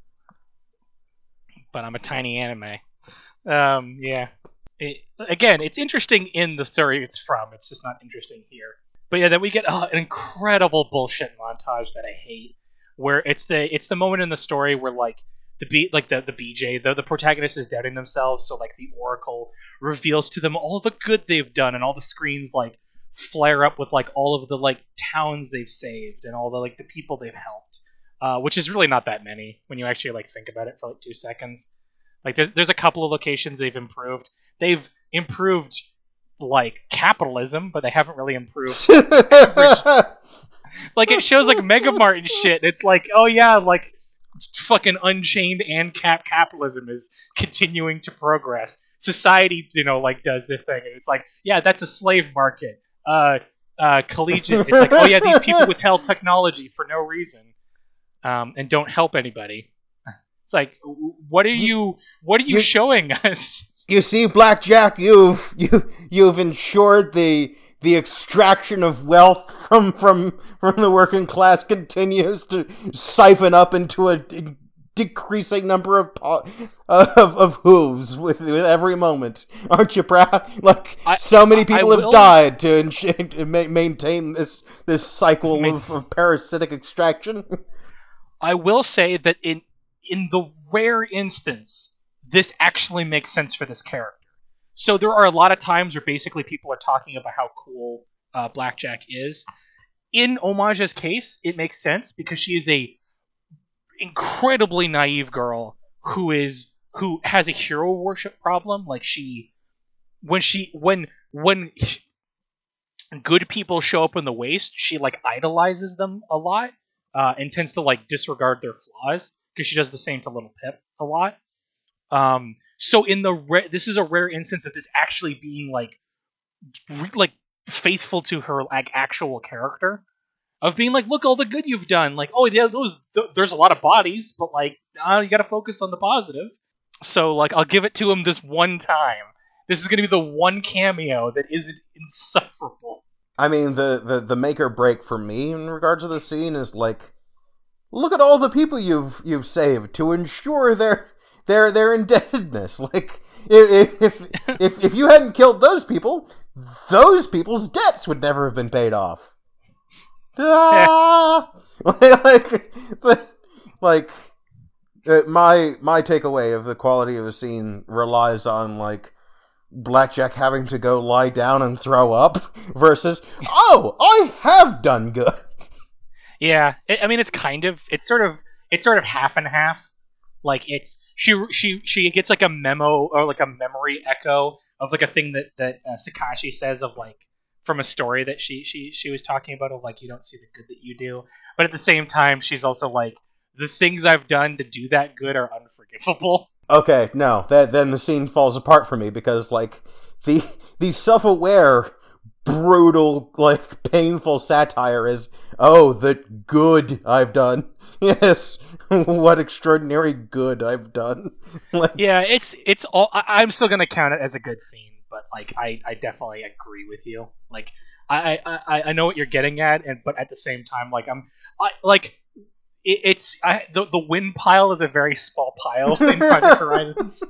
But I'm a tiny anime. Yeah. Again, it's interesting in the story it's from. It's just not interesting here. But yeah, then we get an incredible bullshit montage that I hate, where it's the moment in the story where like the BJ, the protagonist is doubting themselves, so like the Oracle reveals to them all the good they've done, and all the screens like flare up with like all of the like towns they've saved and all the like the people they've helped, which is really not that many when you actually like think about it for like 2 seconds. Like there's a couple of locations they've improved. They've improved like capitalism, but they haven't really improved average. Like it shows like Megamart and shit. It's like, oh yeah, like fucking Unchained and capitalism is continuing to progress. Society, like does their thing, and it's like, yeah, that's a slave market. Collegiate. It's like, oh yeah, these people withheld technology for no reason, and don't help anybody. It's like, what are you showing us? You see, Blackjack, you've ensured the extraction of wealth from the working class continues to siphon up into a decreasing number of hooves with every moment. Aren't you proud? Like so many people have died to maintain this cycle of parasitic extraction. I will say that in the rare instance, this actually makes sense for this character. So there are a lot of times where basically people are talking about how cool Blackjack is. In Homage's case, it makes sense because she is a incredibly naive girl who has a hero worship problem. Like when good people show up in the Waste, she like idolizes them a lot and tends to like disregard their flaws because she does the same to Little Pip a lot. So in this is a rare instance of this actually being like faithful to her like actual character, of being like, look all the good you've done. Like, oh yeah, there's a lot of bodies, but like you got to focus on the positive. So like I'll give it to him this one time. This is gonna be the one cameo that isn't insufferable. I mean, the make or break for me in regards to the scene is like look at all the people you've saved to ensure their indebtedness. Like, if you hadn't killed those people's debts would never have been paid off. Ah! My takeaway of the quality of the scene relies on, like, Blackjack having to go lie down and throw up versus, oh, I have done good. Yeah, I mean, it's sort of half and half. Like, it's she gets like a memo or like a memory echo of like a thing that Sakashi says of like from a story that she was talking about of like, you don't see the good that you do, but at the same time she's also like, the things I've done to do that good are unforgivable. Okay, no, then the scene falls apart for me because, like, the self-aware, brutal, like, painful satire is, oh, the good I've done. Yes, what extraordinary good I've done. Like, yeah, it's all. I'm still gonna count it as a good scene, but like, I definitely agree with you. Like, I know what you're getting at, but at the same time, like, the wind pile is a very small pile in Project Horizons.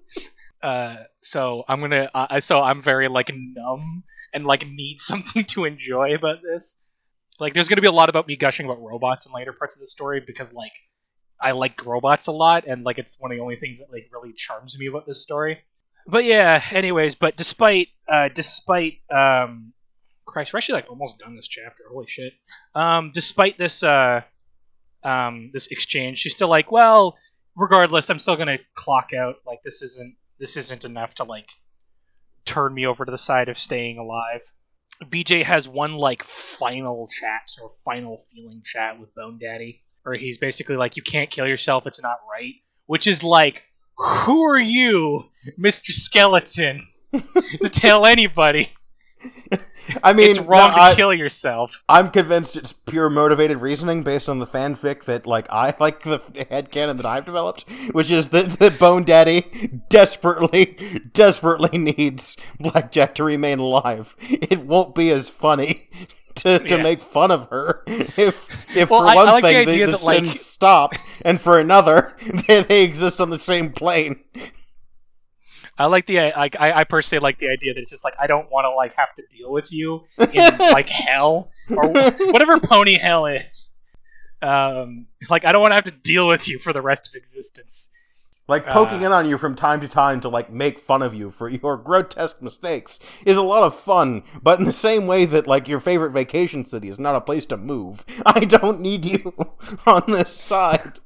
So I'm very like numb and like need something to enjoy about this. Like, there's gonna be a lot about me gushing about robots in later parts of the story because like I like robots a lot and like it's one of the only things that like really charms me about this story. But yeah, anyways, but despite Christ, we're actually like almost done this chapter. Holy shit. Despite this this exchange, she's still like, well, regardless, I'm still gonna clock out. Like, this isn't enough to like turn me over to the side of staying alive. BJ has one like final chat or final feeling chat with Bone Daddy, where he's basically like, you can't kill yourself, it's not right. Which is like, who are you, Mr. Skeleton, to tell anybody I mean, it's wrong to kill yourself? I'm convinced it's pure motivated reasoning based on the fanfic that, like, I like the headcanon that I've developed, which is that Bone Daddy desperately needs Blackjack to remain alive. It won't be as funny to make fun of her if for one thing the sins stop, and for another they exist on the same plane. I like I personally like the idea that it's just like, I don't want to like have to deal with you in like hell or whatever pony hell is. Like, I don't want to have to deal with you for the rest of existence. Like, poking in on you from time to time to like make fun of you for your grotesque mistakes is a lot of fun, but in the same way that like your favorite vacation city is not a place to move, I don't need you on this side.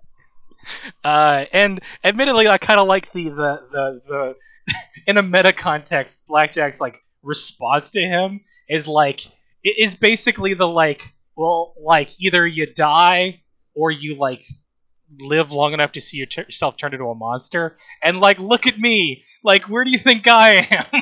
And admittedly, I kind of like the in a meta context, Blackjack's like response to him is like, it is basically the like, well, like, either you die or you like live long enough to see yourself turn into a monster. And like, look at me, like, where do you think I am?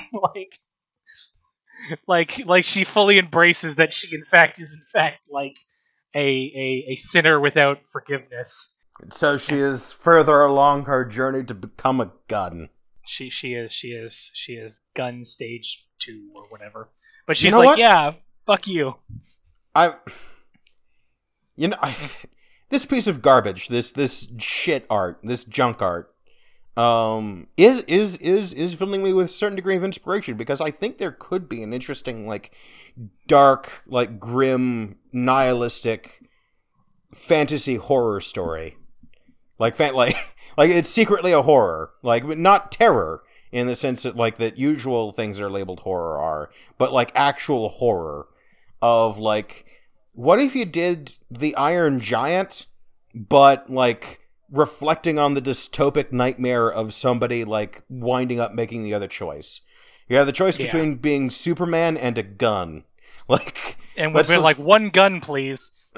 like she fully embraces that she in fact is like a sinner without forgiveness. So she is further along her journey to become a gun. She is gun stage 2 or whatever. But she's like, what? Yeah, fuck you. This piece of garbage, this shit art, this junk art, is filling me with a certain degree of inspiration, because I think there could be an interesting, like, dark, like, grim, nihilistic fantasy horror story. Like it's secretly a horror, like, not terror in the sense that like that usual things that are labeled horror are, but like actual horror of like, what if you did the Iron Giant, but like reflecting on the dystopic nightmare of somebody like winding up making the other choice. You have the choice between being Superman and a gun, like, and we've been like, one gun, please.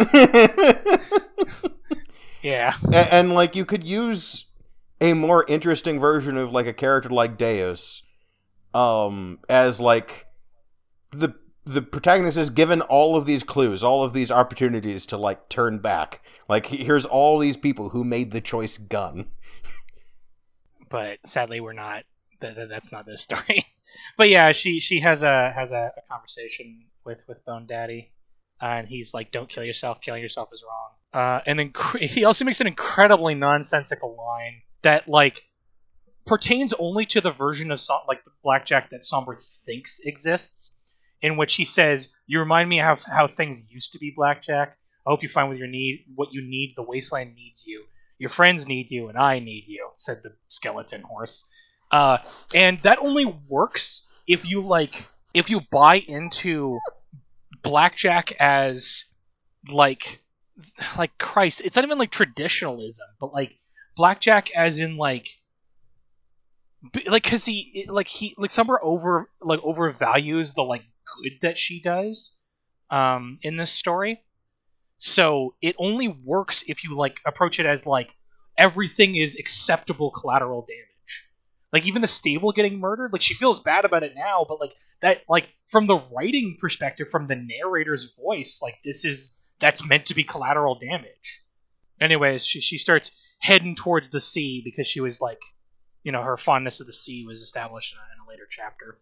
Yeah. And like, you could use a more interesting version of like a character like Deus, as like the protagonist is given all of these clues, all of these opportunities to like turn back. Like, here's all these people who made the choice gun. But sadly, we're not. That's not this story. But yeah, she has a conversation with Bone Daddy, and he's like, "Don't kill yourself. Killing yourself is wrong." he also makes an incredibly nonsensical line that like pertains only to the version of like the Blackjack that Somber thinks exists, in which he says, "You remind me of how things used to be, Blackjack. I hope you find what you need. The wasteland needs you. Your friends need you, and I need you," said the skeleton horse. And that only works if you buy into Blackjack as like Christ. It's not even like traditionalism, but like Blackjack as in like because he Summer overvalues the like good that she does in this story. So it only works if you like approach it as like everything is acceptable collateral damage. Like even the stable getting murdered, like she feels bad about it now, but like that, like from the writing perspective, from the narrator's voice, like that's meant to be collateral damage. Anyways, she starts heading towards the sea because she was like, her fondness of the sea was established in a later chapter.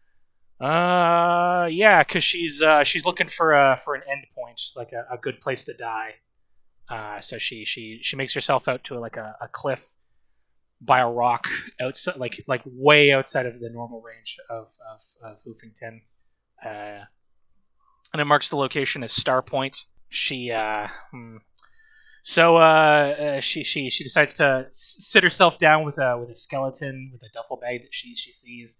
Yeah, because she's looking for an end point, like a good place to die. So she makes herself out to like a cliff by a rock outside, like way outside of the normal range of Hoofington, and it marks the location as Star Point. She decides to sit herself down with a skeleton with a duffel bag that she sees.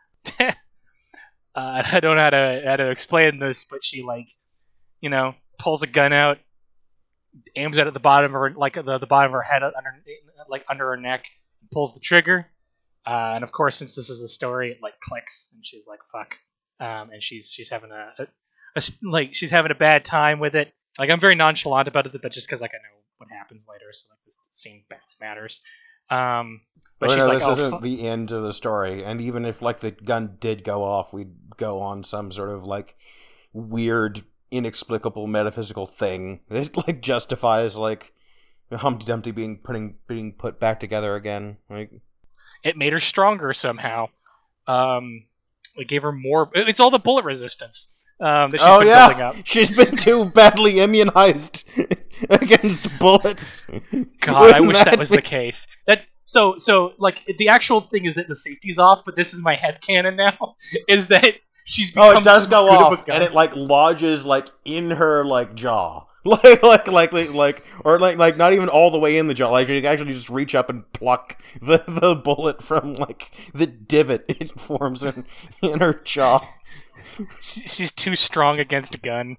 I don't know how to explain this, but she pulls a gun out, aims it at the bottom of her, like the bottom of her head, under her neck, pulls the trigger, and of course, since this is a story, it like clicks, and she's like, "Fuck," and she's having she's having a bad time with it. Like I'm very nonchalant about it, but just because like I know what happens later, so like this scene matters. But she's like, this isn't the end of the story, and even if like the gun did go off, we'd go on some sort of like weird, inexplicable metaphysical thing that like justifies like Humpty Dumpty being put back together again. Like it made her stronger somehow. It gave her more. It's all the bullet resistance. That she's been building up. She's been too badly immunized against bullets. God, I wish that was the case. That's so like the actual thing is that the safety's off, but this is my headcanon now. Is that she's become it does go off, and it like lodges like in her like jaw. Or not even all the way in the jaw. Like you can actually just reach up and pluck the bullet from like the divot it forms in her jaw. She's too strong against a gun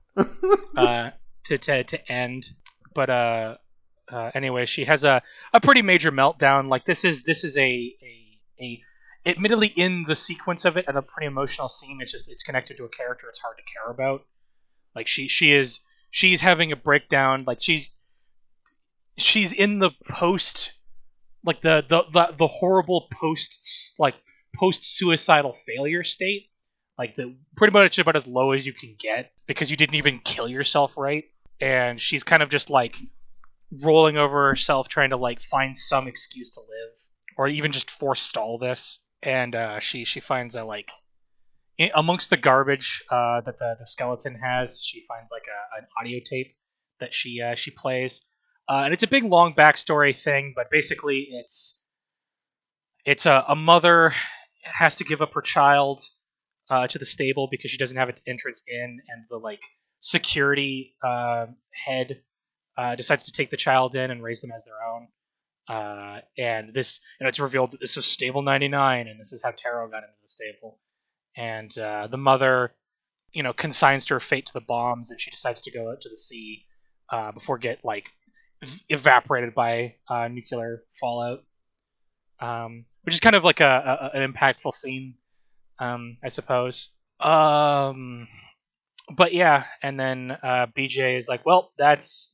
to end. But anyway, she has a pretty major meltdown. Like this is a admittedly in the sequence of it and a pretty emotional scene. It's connected to a character it's hard to care about. Like she's having a breakdown. Like she's in the post, like the horrible post suicidal failure state. Like pretty much about as low as you can get because you didn't even kill yourself, right? And she's kind of just like rolling over herself, trying to like find some excuse to live, or even just forestall this. And she finds amongst the garbage that the skeleton has, she finds like an audio tape that she plays, and it's a big long backstory thing. But basically, it's a mother has to give up her child to the stable because she doesn't have an entrance in, and the like security head decides to take the child in and raise them as their own. And this, it's revealed that this was Stable 99, and this is how Taro got into the stable. And the mother, consigns to her fate to the bombs, and she decides to go out to the sea before get like evaporated by nuclear fallout, which is kind of like an impactful scene. I suppose. But yeah, and then BJ is like, well, that's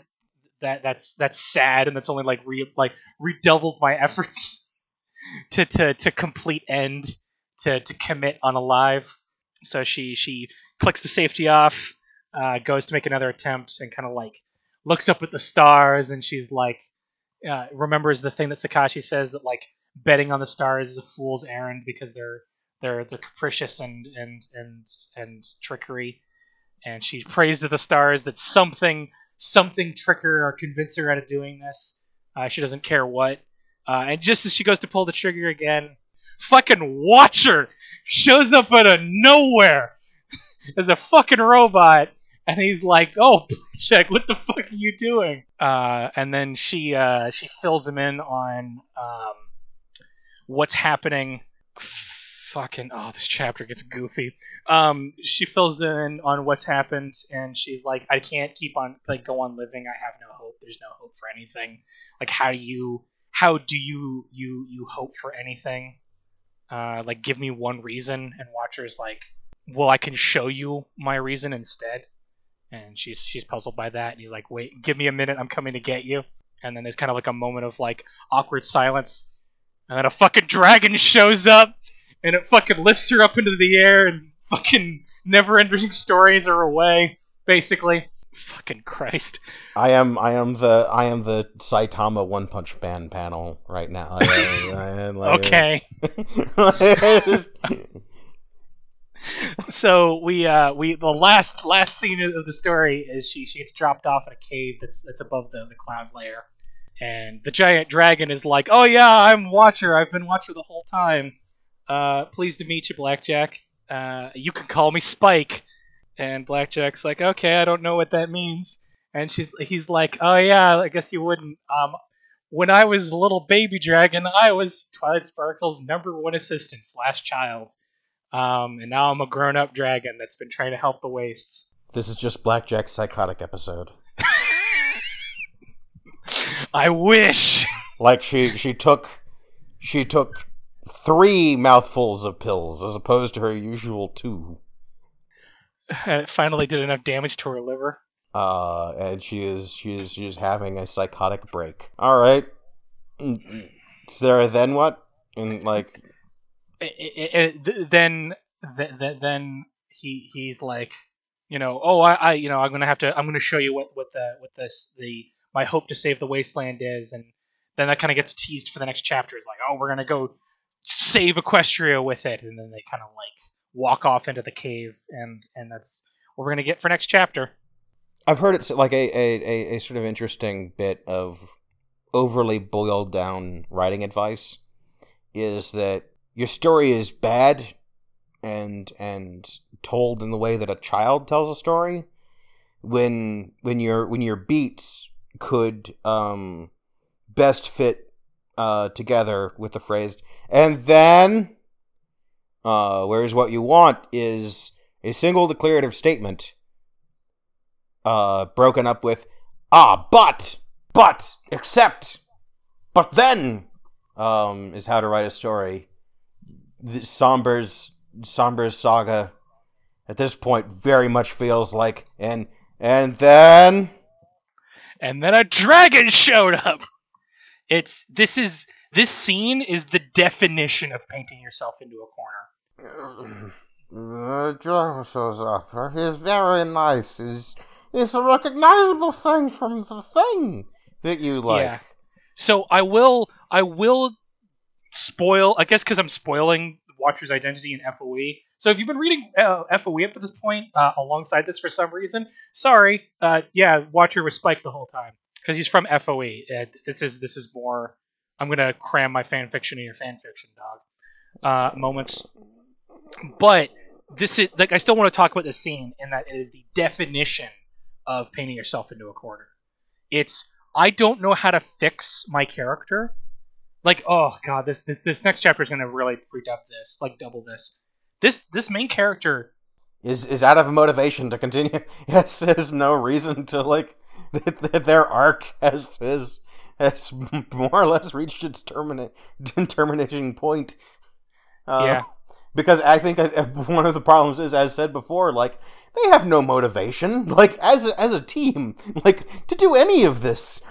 sad, and that's only like redoubled my efforts to complete end to commit unalive. So she clicks the safety off, goes to make another attempt, and kind of like looks up at the stars, and she's like, remembers the thing that Sakashi says that like betting on the stars is a fool's errand because they're capricious and trickery, and she prays to the stars that something something trick her or convince her out of doing this. She doesn't care what. And just as she goes to pull the trigger again, fucking Watcher shows up out of nowhere as a fucking robot, and he's like, "Oh, Blackjack, what the fuck are you doing?" And then she fills him in on what's happening. Fucking this chapter gets goofy. She fills in on what's happened, and she's like, "I can't keep on go on living. I have no hope. There's no hope for anything. Like, how do you hope for anything? Like, give me one reason." And Watcher's like, "Well, I can show you my reason instead." And she's puzzled by that, and he's like, "Wait, give me a minute. I'm coming to get you." And then there's kind of like a moment of like awkward silence, and then a fucking dragon shows up. And it fucking lifts her up into the air, and fucking never-ending stories are away, basically. Fucking Christ. I am the Saitama One Punch Man panel right now. Okay. So the last scene of the story is she gets dropped off in a cave that's above the cloud layer, and the giant dragon is like, "Oh yeah, I'm Watcher. I've been Watcher the whole time. Pleased to meet you, Blackjack. You can call me Spike." And Blackjack's like, "Okay, I don't know what that means." And he's like, "Oh yeah, I guess you wouldn't. When I was a little baby dragon, I was Twilight Sparkle's #1 assistant / child. And now I'm a grown-up dragon that's been trying to help the Wastes." This is just Blackjack's psychotic episode. I wish. Like she took 3 mouthfuls of pills as opposed to her usual 2. And it finally did enough damage to her liver. And she is having a psychotic break. All right, Sarah. Then what? And like, then he's like, I'm gonna show you what my hope to save the wasteland is, and then that kind of gets teased for the next chapter. It's like, oh, we're gonna go save Equestria with it, and then they kind of like walk off into the cave, and that's what we're gonna get for next chapter. I've heard it's like a sort of interesting bit of overly boiled down writing advice is that your story is bad and told in the way that a child tells a story when your beats could best fit together with the phrase, and then whereas what you want is a single declarative statement broken up with but except but then is how to write a story. Somber's saga at this point very much feels like and then a dragon showed up. This scene is the definition of painting yourself into a corner. The dragon shows up. He's very nice. It's a recognizable thing from the thing that you like. Yeah. So I will spoil, I guess, because I'm spoiling Watcher's identity in FOE. So if you've been reading FOE up to this point alongside this for some reason, sorry. Watcher was Spike the whole time because he's from FOE. This is more. I'm gonna cram my fan fiction in your fan fiction, dog. Moments, but this is like I still want to talk about this scene in that it is the definition of painting yourself into a corner. It's I don't know how to fix my character. Like, oh god, this next chapter is gonna really redub this, like double this. This main character is out of motivation to continue. Has no reason to like their arc has more or less reached its terminating point. Yeah. Because I think one of the problems is, as said before, like they have no motivation, like as a team, like to do any of this,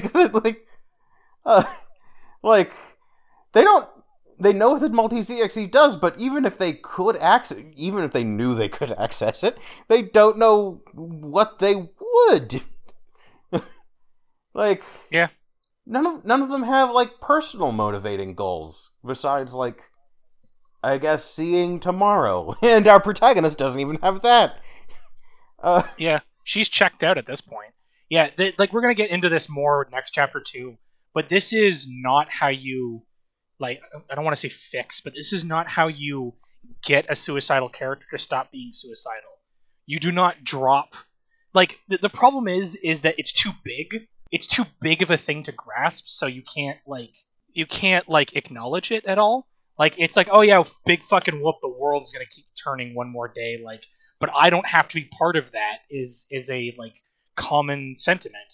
like they don't. They know what the Maltese does, but even if they knew they could access it, they don't know what they would. Like, yeah, none of them have like personal motivating goals besides like, I guess, seeing tomorrow, and our protagonist doesn't even have that. Yeah, she's checked out at this point. Yeah, like we're gonna get into this more next chapter too, but this is not how you like. I don't want to say fix, but this is not how you get a suicidal character to stop being suicidal. You do not drop. Like the problem is that it's too big. It's too big of a thing to grasp, so you can't acknowledge it at all. Like it's like, oh yeah, big fucking whoop, the world is gonna keep turning one more day. Like, but I don't have to be part of that. Is a like common sentiment.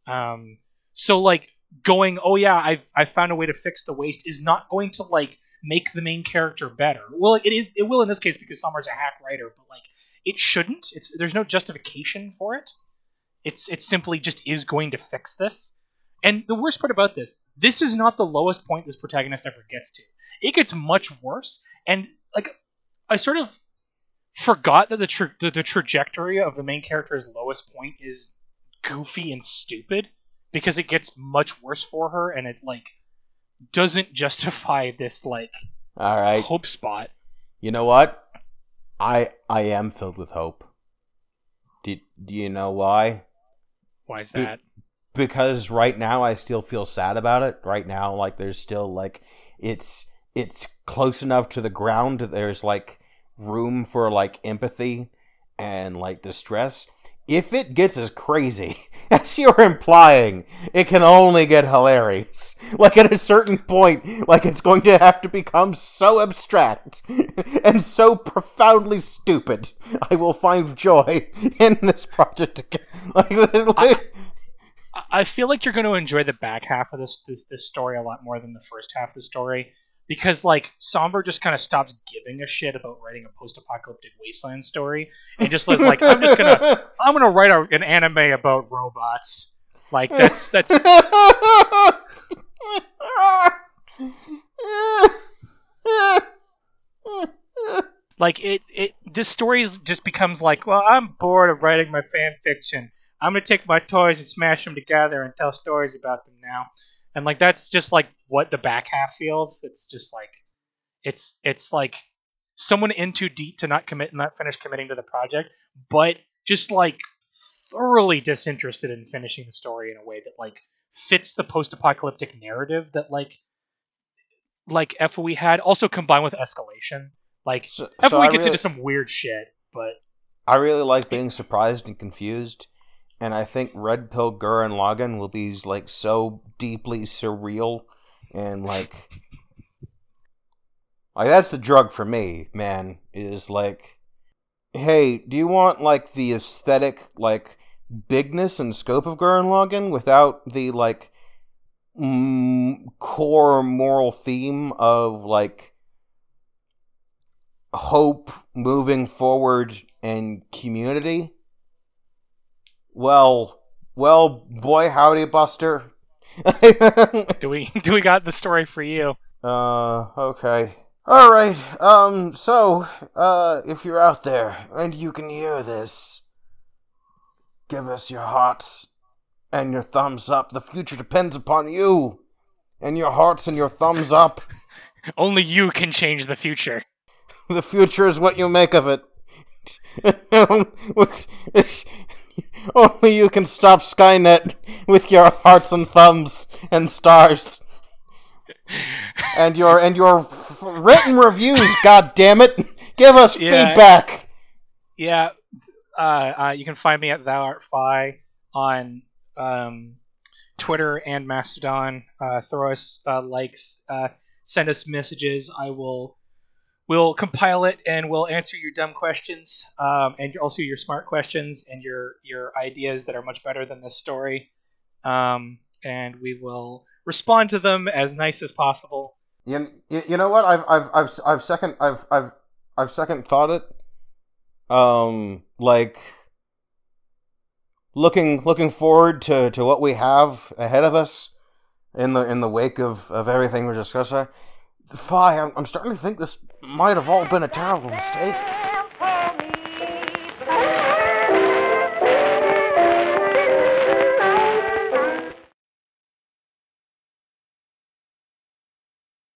So like going, oh yeah, I've found a way to fix the waste is not going to like make the main character better. Well, it will in this case because Summer's a hack writer, but like it shouldn't. There's no justification for it. It's simply just is going to fix this. And the worst part about this is not the lowest point this protagonist ever gets to. It gets much worse, and like I sort of forgot that the trajectory of the main character's lowest point is goofy and stupid because it gets much worse for her, and it like doesn't justify this like All right. hope spot. You know what? I am filled with hope. Do you know why? Why is that? Because right now I still feel sad about it. Right now, like there's still like it's close enough to the ground that there's like room for like empathy and like distress. If it gets as crazy as you're implying, it can only get hilarious. Like at a certain point, like it's going to have to become so abstract and so profoundly stupid. I will find joy in this project again. I feel like you're going to enjoy the back half of this story a lot more than the first half of the story, because like Somber just kind of stops giving a shit about writing a post-apocalyptic wasteland story and just is like, I'm gonna write an anime about robots. Like that's like this story just becomes like, well, I'm bored of writing my fan fiction. I'm gonna take my toys and smash them together and tell stories about them now. And like that's just like what the back half feels. It's just like it's like someone in too deep to not finish committing to the project, but just like thoroughly disinterested in finishing the story in a way that like fits the post-apocalyptic narrative that like FOE had, also combined with escalation. Like FOE gets into some weird shit, but I really like being surprised and confused. And I think Red Pill Gurren Lagann will be like so deeply surreal and like that's the drug for me, man. Is like, hey, do you want like the aesthetic like bigness and scope of Gurren Lagann without the like core moral theme of like hope, moving forward, and community? Well, boy, howdy, Buster. do we got the story for you? Okay. All right. So, if you're out there and you can hear this, give us your hearts and your thumbs up. The future depends upon you and your hearts and your thumbs up. Only you can change the future. The future is what you make of it. Only you can stop Skynet with your hearts and thumbs and stars. And your written reviews, God damn it! Give us feedback. Yeah. You can find me at ThouArtFi on Twitter and Mastodon. Throw us likes. Send us messages. We'll compile it and we'll answer your dumb questions, and also your smart questions and your ideas that are much better than this story. And we will respond to them as nice as possible. You know what? I've second thought it. Like looking forward to what we have ahead of us in the wake of everything we're discussing. I'm starting to think this might have all been a terrible mistake.